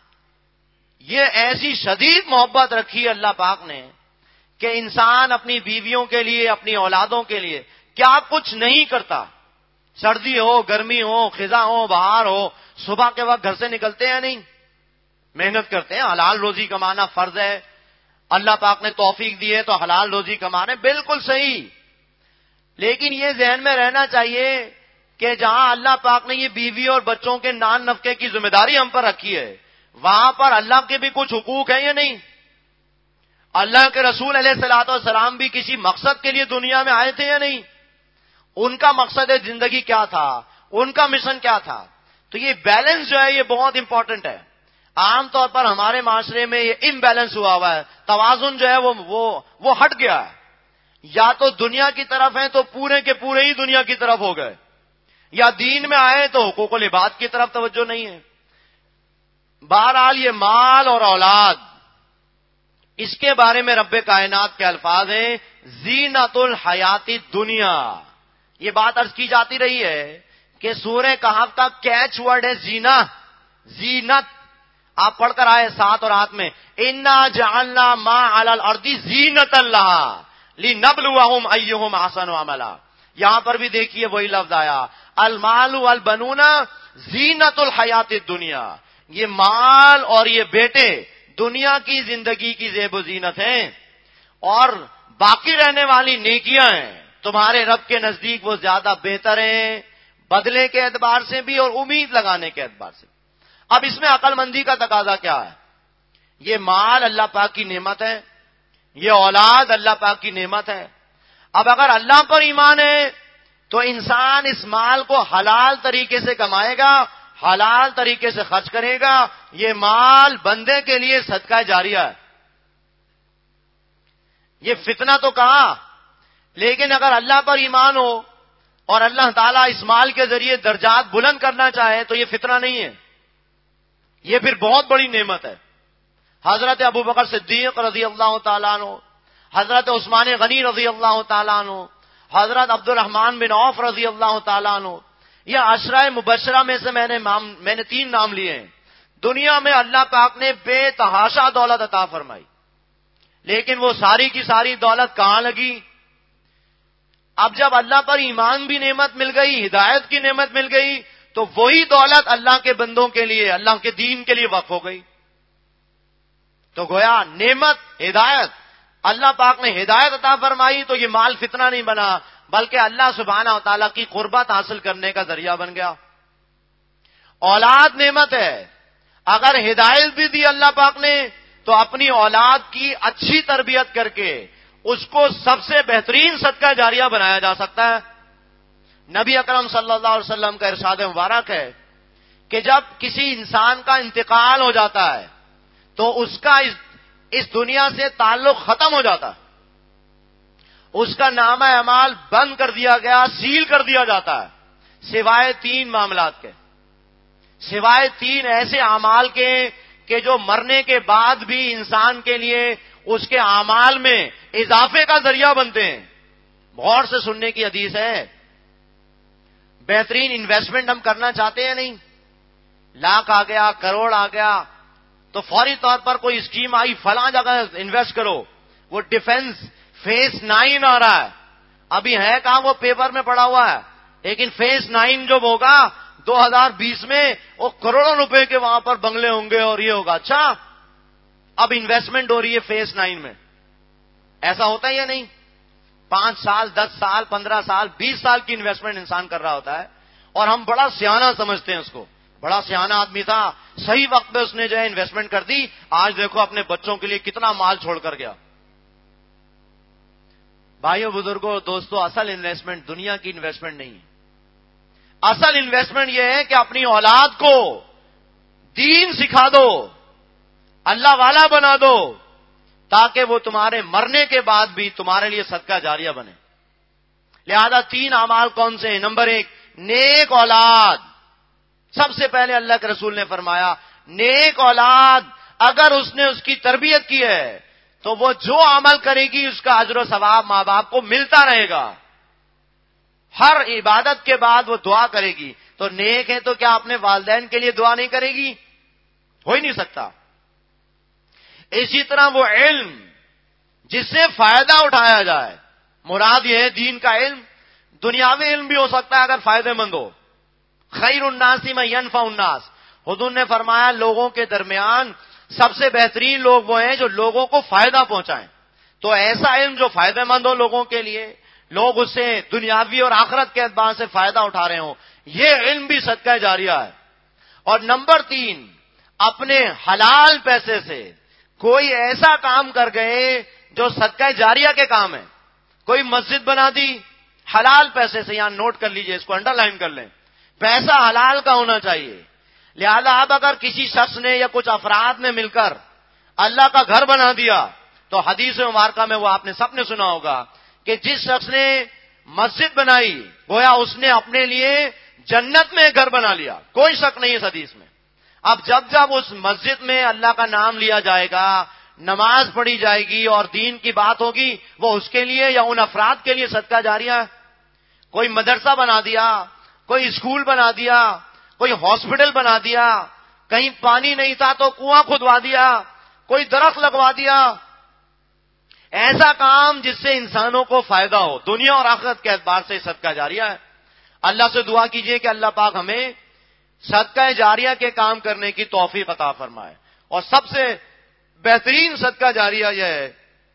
یہ ایسی شدید محبت رکھی اللہ پاک نے کہ انسان اپنی بیویوں کے لیے، اپنی اولادوں کے لیے کیا کچھ نہیں کرتا۔ سردی ہو، گرمی ہو، خزاں ہو، بہار ہو، صبح کے وقت گھر سے نکلتے ہیں نہیں، محنت کرتے ہیں۔ حلال روزی کمانا فرض ہے، اللہ پاک نے توفیق دی ہے تو حلال روزی کمانے، بالکل صحیح۔ لیکن یہ ذہن میں رہنا چاہیے کہ جہاں اللہ پاک نے یہ بیوی اور بچوں کے نان نفقے کی ذمہ داری ہم پر رکھی ہے، وہاں پر اللہ کے بھی کچھ حقوق ہیں یا نہیں؟ اللہ کے رسول علیہ الصلوۃ والسلام بھی کسی مقصد کے لیے دنیا میں آئے تھے یا نہیں؟ ان کا مقصد زندگی کیا تھا، ان کا مشن کیا تھا؟ تو یہ بیلنس جو ہے یہ بہت امپورٹنٹ ہے۔ عام طور پر ہمارے معاشرے میں یہ امبیلنس ہوا ہے، توازن جو ہے وہ ہٹ گیا ہے۔ یا تو دنیا کی طرف ہیں تو پورے کے پورے ہی دنیا کی طرف ہو گئے، یا دین میں آئے تو حقوق العباد کی طرف توجہ نہیں ہے۔ بہرحال یہ مال اور اولاد، اس کے بارے میں رب کائنات کے الفاظ ہیں زینت الحیات الدنیا۔ یہ بات عرض کی جاتی رہی ہے کہ سورہ کہف کا کیچ ورڈ ہے زینت۔ آپ پڑھ کر آئے 7 اور 8 میں انا جعلنا ما علی الارض زینۃ لہا لنبلوہم ایہم احسن عملا۔ یہاں پر بھی دیکھیے وہی لفظ آیا، المال والبنون زینت الحیات الدنیا۔ یہ مال اور یہ بیٹے دنیا کی زندگی کی زیب و زینت ہیں، اور باقی رہنے والی نیکیاں ہیں تمہارے رب کے نزدیک، وہ زیادہ بہتر ہیں بدلے کے اعتبار سے بھی اور امید لگانے کے اعتبار سے۔ اب اس میں عقل مندی کا تقاضا کیا ہے؟ یہ مال اللہ پاک کی نعمت ہے، یہ اولاد اللہ پاک کی نعمت ہے۔ اب اگر اللہ پر ایمان ہے تو انسان اس مال کو حلال طریقے سے کمائے گا، حلال طریقے سے خرچ کرے گا۔ یہ مال بندے کے لیے صدقہ جاریہ ہے۔ یہ فتنہ تو کہا، لیکن اگر اللہ پر ایمان ہو اور اللہ تعالیٰ اس مال کے ذریعے درجات بلند کرنا چاہے تو یہ فتنہ نہیں ہے، یہ پھر بہت بڑی نعمت ہے۔ حضرت ابوبکر صدیق رضی اللہ تعالیٰ عنہ، حضرت عثمان غنی رضی اللہ تعالیٰ عنہ، حضرت عبد الرحمن بن عوف رضی اللہ تعالیٰ عنہ، یہ عشرہ مبشرہ میں سے میں نے 3 نام لیے ہیں. دنیا میں اللہ پاک نے بے تحاشا دولت عطا فرمائی، لیکن وہ ساری کی ساری دولت کہاں لگی؟ اب جب اللہ پر ایمان بھی نعمت مل گئی، ہدایت کی نعمت مل گئی، تو وہی دولت اللہ کے بندوں کے لیے، اللہ کے دین کے لیے وقف ہو گئی. تو گویا نعمت ہدایت، اللہ پاک نے ہدایت عطا فرمائی تو یہ مال فتنہ نہیں بنا، بلکہ اللہ سبحانہ و تعالیٰ کی قربت حاصل کرنے کا ذریعہ بن گیا. اولاد نعمت ہے، اگر ہدایت بھی دی اللہ پاک نے تو اپنی اولاد کی اچھی تربیت کر کے اس کو سب سے بہترین صدقہ جاریہ بنایا جا سکتا ہے. نبی اکرم صلی اللہ علیہ وسلم کا ارشاد مبارک ہے کہ جب کسی انسان کا انتقال ہو جاتا ہے تو اس کا اس دنیا سے تعلق ختم ہو جاتا ہے، اس کا نامہ اعمال بند کر دیا گیا، سیل کر دیا جاتا ہے، سوائے 3 معاملات کے، سوائے 3 ایسے اعمال کے کہ جو مرنے کے بعد بھی انسان کے لیے اس کے اعمال میں اضافے کا ذریعہ بنتے ہیں. غور سے سننے کی حدیث ہے. بہترین انویسٹمنٹ ہم کرنا چاہتے ہیں نہیں؟ لاکھ آ گیا، کروڑ آ گیا تو فوری طور پر کوئی اسکیم آئی، فلاں جگہ انویسٹ کرو. وہ ڈیفنس فیز 9 آ رہا ہے، ابھی ہے کہاں، وہ پیپر میں پڑا ہوا ہے، لیکن فیز 9 جو ہوگا 2020 میں وہ کروڑوں روپے کے وہاں پر بنگلے ہوں گے اور یہ ہوگا. اچھا، اب انویسٹمنٹ ہو رہی ہے فیز 9 میں. ایسا ہوتا ہے یا نہیں؟ 5 سال 10 سال 15 سال 20 سال کی انویسٹمنٹ انسان کر رہا ہوتا ہے، اور ہم بڑا سیانہ سمجھتے ہیں اس کو، بڑا سیانہ آدمی تھا، صحیح وقت پہ اس نے جو ہے انویسٹمنٹ کر دی، آج دیکھو اپنے بچوں کے لیے کتنا مال چھوڑ کر گیا. بھائیوں بزرگوں دوستوں، اصل انویسٹمنٹ دنیا کی انویسٹمنٹ نہیں ہے. اصل انویسٹمنٹ یہ ہے کہ اپنی اولاد کو دین سکھا دو، اللہ والا بنا دو، تاکہ وہ تمہارے مرنے کے بعد بھی تمہارے لیے صدقہ جاریہ بنے. لہذا 3 اعمال کون سے ہیں؟ نمبر 1 نیک اولاد. سب سے پہلے اللہ کے رسول نے فرمایا نیک اولاد اگر اس نے اس کی تربیت کی ہے تو وہ جو عمل کرے گی اس کا اجر و ثواب ماں باپ کو ملتا رہے گا. ہر عبادت کے بعد وہ دعا کرے گی. تو نیک ہے تو کیا اپنے والدین کے لیے دعا نہیں کرے گی؟ ہو ہی نہیں سکتا. اسی طرح وہ علم جس سے فائدہ اٹھایا جائے، مراد یہ ہے دین کا علم، دنیاوی علم بھی ہو سکتا ہے اگر فائدہ مند ہو. خیر الناس من ینفع الناس، حضور نے فرمایا لوگوں کے درمیان سب سے بہترین لوگ وہ ہیں جو لوگوں کو فائدہ پہنچائیں. تو ایسا علم جو فائدہ مند ہو لوگوں کے لیے، لوگ اس سے دنیاوی اور آخرت کے اعتبار سے فائدہ اٹھا رہے ہوں، یہ علم بھی صدقہ جاریہ ہے. اور نمبر 3 اپنے حلال پیسے سے کوئی ایسا کام کر گئے جو صدقہ جاریہ کے کام ہے. کوئی مسجد بنا دی حلال پیسے سے، یہاں نوٹ کر لیجئے، اس کو انڈر لائن کر لیں، پیسہ حلال کا ہونا چاہیے. لہذا اب اگر کسی شخص نے یا کچھ افراد نے مل کر اللہ کا گھر بنا دیا تو حدیث مبارکہ میں وہ آپ نے سب نے سنا ہوگا کہ جس شخص نے مسجد بنائی گویا اس نے اپنے لیے جنت میں گھر بنا لیا، کوئی شک نہیں اس حدیث میں. اب جب اس مسجد میں اللہ کا نام لیا جائے گا، نماز پڑھی جائے گی اور دین کی بات ہوگی، وہ اس کے لیے یا ان افراد کے لیے صدقہ جاریہ ہے. کوئی مدرسہ بنا دیا، کوئی اسکول بنا دیا، کوئی ہاسپٹل بنا دیا، کہیں پانی نہیں تھا تو کنواں کھدوا دیا، کوئی درخت لگوا دیا، ایسا کام جس سے انسانوں کو فائدہ ہو دنیا اور آخرت کے اعتبار سے صدقہ جاریہ ہے. اللہ سے دعا کیجئے کہ اللہ پاک ہمیں صدقہ جاریہ کے کام کرنے کی توفیق عطا فرمائے. اور سب سے بہترین صدقہ جاریہ یہ ہے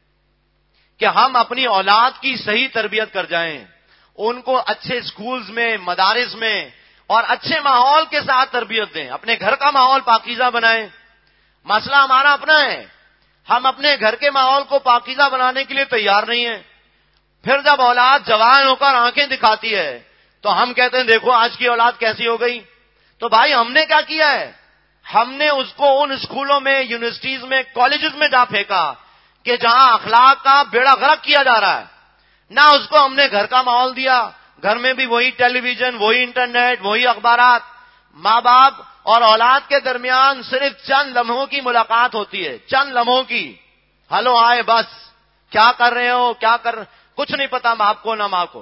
کہ ہم اپنی اولاد کی صحیح تربیت کر جائیں، ان کو اچھے سکولز میں، مدارس میں اور اچھے ماحول کے ساتھ تربیت دیں، اپنے گھر کا ماحول پاکیزہ بنائیں. مسئلہ ہمارا اپنا ہے، ہم اپنے گھر کے ماحول کو پاکیزہ بنانے کے لیے تیار نہیں ہیں. پھر جب اولاد جوان ہو کر آنکھیں دکھاتی ہے تو ہم کہتے ہیں دیکھو آج کی اولاد کیسی ہو گئی. تو بھائی ہم نے کیا کیا ہے؟ ہم نے اس کو ان اسکولوں میں، یونیورسٹیز میں، کالجز میں جا پھینکا کہ جہاں اخلاق کا بیڑا غرق کیا جا رہا ہے. نہ اس کو ہم نے گھر کا ماحول دیا، گھر میں بھی وہی ٹیلی ویژن، وہی انٹرنیٹ، وہی اخبارات. ماں باپ اور اولاد کے درمیان صرف چند لمحوں کی ملاقات ہوتی ہے، چند لمحوں کی، ہلو آئے بس، کیا کر رہے ہو، کیا کر، کچھ نہیں پتا باپ کو نہ ماں کو.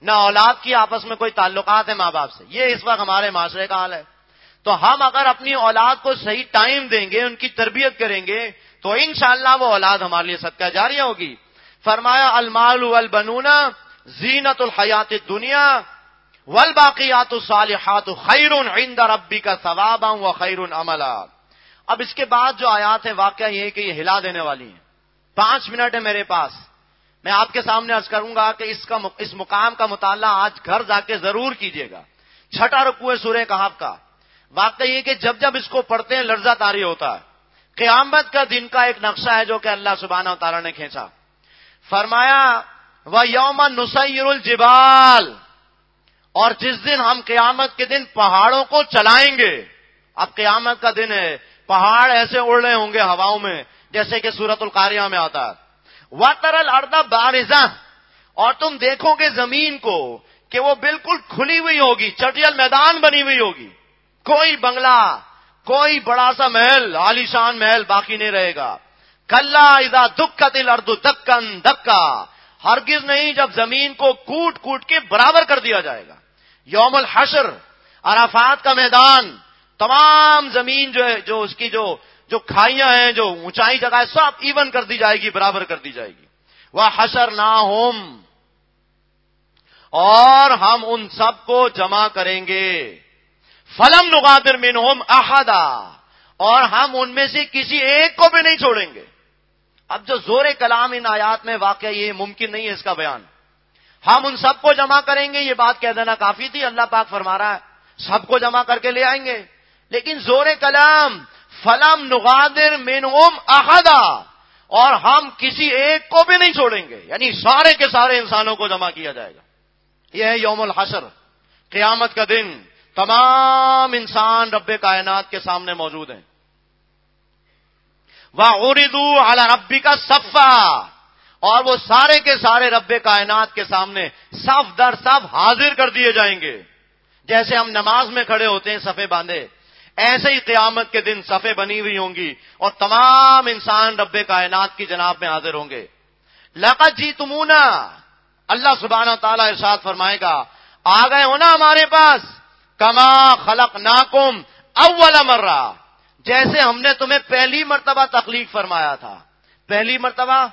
نہ اولاد کی آپس میں کوئی تعلقات ہے ماں باپ سے. یہ اس وقت ہمارے معاشرے کا حال ہے. تو ہم اگر اپنی اولاد کو صحیح ٹائم دیں گے, ان کی تربیت کریں گے, تو انشاءاللہ وہ اولاد ہمارے لیے صدقہ جاریہ ہوگی. فرمایا المال والبنون زینت الحیات الدنیا والباقیات الصالحات خیر عند ربک ثوابا وخیر عملا. اب اس کے بعد جو آیات ہیں واقعہ یہ ہے کہ یہ ہلا دینے والی ہیں. 5 منٹ ہے میرے پاس, میں آپ کے سامنے عرض کروں گا کہ اس مقام کا مطالعہ آج گھر جا کے ضرور کیجیے گا. 6 رکوع ہے سورہ کہف کا. واقعہ یہ کہ جب جب اس کو پڑھتے ہیں لرزہ طاری ہوتا ہے. قیامت کا دن کا ایک نقشہ ہے جو کہ اللہ سبحانہ و تعالیٰ نے کھینچا. فرمایا وَيَوْمَ نُسَيِّرُ الْجِبَالَ, اور جس دن ہم قیامت کے دن پہاڑوں کو چلائیں گے. اب قیامت کا دن ہے, پہاڑ ایسے اڑ رہے ہوں گے ہواؤں میں جیسے کہ سورۃ القاریہ میں آتا ہے. وَتَرَى الْأَرْضَ بَارِزَةً, اور تم دیکھو گے زمین کو کہ وہ بالکل کھلی ہوئی ہوگی, چٹیل میدان بنی ہوئی ہوگی. کوئی بنگلہ, کوئی بڑا سا محل, عالیشان محل باقی نہیں رہے گا. کلا اذا دکت الارض دکن دکا, ہرگز نہیں جب زمین کو کوٹ کوٹ کے برابر کر دیا جائے گا. یوم الحشر, عرفات کا میدان, تمام زمین جو ہے, جو اس کی جو کھائیاں ہیں, جو اونچائی جگہ ہے, سب ایون کر دی جائے گی, برابر کر دی جائے گی. وَحَشَرْنَاهُمْ, اور ہم ان سب کو جمع کریں گے. فَلَمْ نُغَادِرْ مِنْهُمْ أَحَدًا, اور ہم ان میں سے کسی ایک کو بھی نہیں چھوڑیں گے. اب جو زور کلام ان آیات میں واقع یہ ممکن نہیں ہے اس کا بیان. ہم ان سب کو جمع کریں گے, یہ بات کہہ دینا کافی تھی. اللہ پاک فرما رہا ہے سب کو جمع کر کے لے آئیں گے. لیکن زور کلام فَلَمْ نُغَادِرْ مِنْهُمْ أَحَدًا, اور ہم کسی ایک کو بھی نہیں چھوڑیں گے, یعنی سارے کے سارے انسانوں کو جمع کیا جائے گا. یہ ہے یوم الحشر, قیامت کا دن. تمام انسان رب کائنات کے سامنے موجود ہیں. وَعُرِضُوا عَلَى رَبِّكَ صَفًّا, اور وہ سارے کے سارے رب کائنات کے سامنے صف در صف حاضر کر دیے جائیں گے. جیسے ہم نماز میں کھڑے ہوتے ہیں صفیں باندھے, ایسے ہی قیامت کے دن صفیں بنی ہوئی ہوں گی اور تمام انسان رب کائنات کی جناب میں حاضر ہوں گے. لَقَدْ جِئْتُمُونَا, اللہ سبحانہ و تعالیٰ ارشاد فرمائے گا آ گئے ہو نا ہمارے پاس. کما خلقناکم اول مرہ, جیسے ہم نے تمہیں پہلی مرتبہ تخلیق فرمایا تھا. پہلی مرتبہ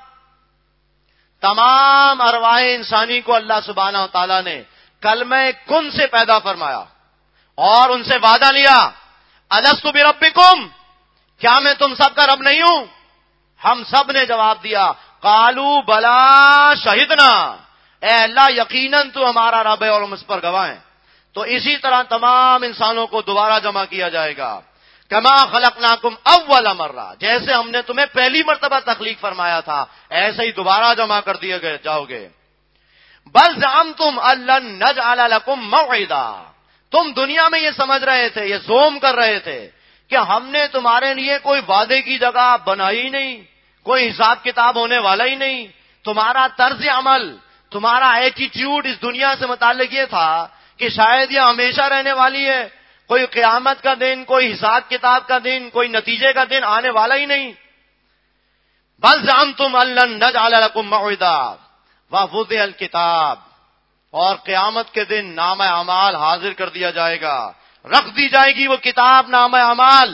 تمام ارواح انسانی کو اللہ سبحانہ و تعالیٰ نے کلمہ کن سے پیدا فرمایا اور ان سے وعدہ لیا الست بربکم, کیا میں تم سب کا رب نہیں ہوں؟ ہم سب نے جواب دیا قالوا بلا شہدنا, اے اللہ یقیناً تو ہمارا رب ہے اور ہم اس پر گواہ ہیں. تو اسی طرح تمام انسانوں کو دوبارہ جمع کیا جائے گا. کما خلقناکم اول مرہ, جیسے ہم نے تمہیں پہلی مرتبہ تخلیق فرمایا تھا ایسے ہی دوبارہ جمع کر دیے جاؤ گے. بل زعمتم ان لن نجعل لکم موعدا, تم دنیا میں یہ سمجھ رہے تھے, یہ زوم کر رہے تھے کہ ہم نے تمہارے لیے کوئی وعدے کی جگہ بنائی نہیں, کوئی حساب کتاب ہونے والا ہی نہیں. تمہارا طرز عمل, تمہارا ایٹیٹیوڈ اس دنیا سے متعلق یہ تھا کہ شاید یہ ہمیشہ رہنے والی ہے, کوئی قیامت کا دن, کوئی حساب کتاب کا دن, کوئی نتیجے کا دن آنے والا ہی نہیں. بل زعمتم ان لن نجعل لکم موعدا ووضع الکتاب, اور قیامت کے دن نامہ اعمال حاضر کر دیا جائے گا, رکھ دی جائے گی وہ کتاب نامہ اعمال.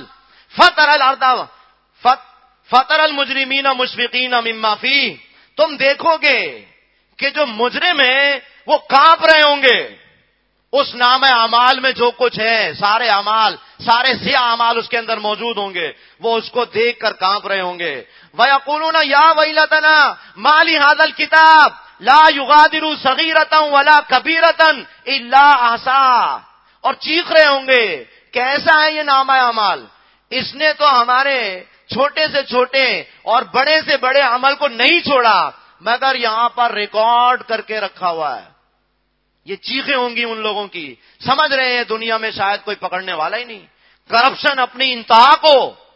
فَتَرَى الْمُجْرِمِينَ مُشْفِقِينَ مِمَّا فِيهِ, تم دیکھو گے کہ جو مجرم ہیں وہ کانپ رہے ہوں گے اس نامہ اعمال میں جو کچھ ہے, سارے اعمال, سارے سیاہ اعمال اس کے اندر موجود ہوں گے, وہ اس کو دیکھ کر کانپ رہے ہوں گے. وَيَقُولُونَ يَا وَيْلَتَنَا مَا لِهَذَا الْكِتَابِ لَا يُغَادِرُ صَغِيرَةً وَلَا كَبِيرَةً إِلَّا أَحْصَاهَا, اور چیخ رہے ہوں گے کیسا ہے یہ نامہ اعمال, اس نے تو ہمارے چھوٹے سے چھوٹے اور بڑے سے بڑے عمل کو نہیں چھوڑا مگر یہاں پر ریکارڈ کر کے رکھا ہوا ہے. یہ چیخیں ہوں گی ان لوگوں کی, سمجھ رہے ہیں دنیا میں شاید کوئی پکڑنے والا ہی نہیں. کرپشن اپنی انتہا کو,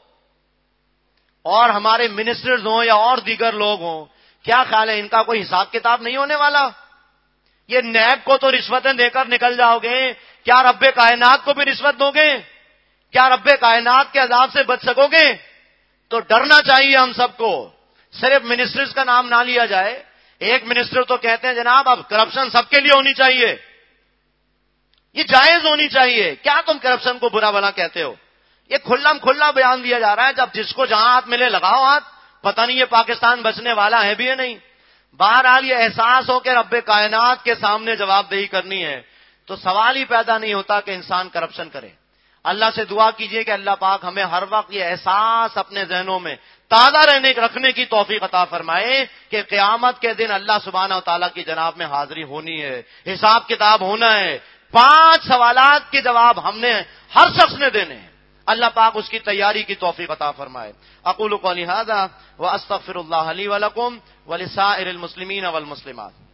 اور ہمارے منسٹرز ہوں یا اور دیگر لوگ ہوں, کیا خیال ہے ان کا کوئی حساب کتاب نہیں ہونے والا؟ یہ نیب کو تو رشوتیں دے کر نکل جاؤ گے, کیا رب کائنات کو بھی رشوت دو گے؟ کیا رب کائنات کے عذاب سے بچ سکو گے؟ تو ڈرنا چاہیے ہم سب کو. صرف منسٹرز کا نام نہ لیا جائے, ایک منسٹر تو کہتے ہیں جناب اب کرپشن سب کے لیے ہونی چاہیے، یہ جائز ہونی چاہیے، کیا تم کرپشن کو برا بھلا کہتے ہو؟ یہ کھلم کھلا بیان دیا جا رہا ہے، جب جس کو جہاں ہاتھ ملے لگاؤ ہاتھ، پتہ نہیں یہ پاکستان بچنے والا ہے بھی یا نہیں۔ بہرحال یہ احساس ہو کہ رب کائنات کے سامنے جواب دہی کرنی ہے تو سوال ہی پیدا نہیں ہوتا کہ انسان کرپشن کرے۔ اللہ سے دعا کیجئے کہ اللہ پاک ہمیں ہر وقت یہ احساس اپنے ذہنوں میں تازہ رکھنے کی توفیق عطا فرمائے کہ قیامت کے دن اللہ سبحانہ و تعالیٰ کی جناب میں حاضری ہونی ہے، حساب کتاب ہونا ہے، 5 سوالات کے جواب ہم نے ہر شخص نے دینے ہیں۔ اللہ پاک اس کی تیاری کی توفیق عطا فرمائے۔ اقول قولی ھذا واستغفر اللہ لی ولکم ولسائر المسلمین والمسلمات۔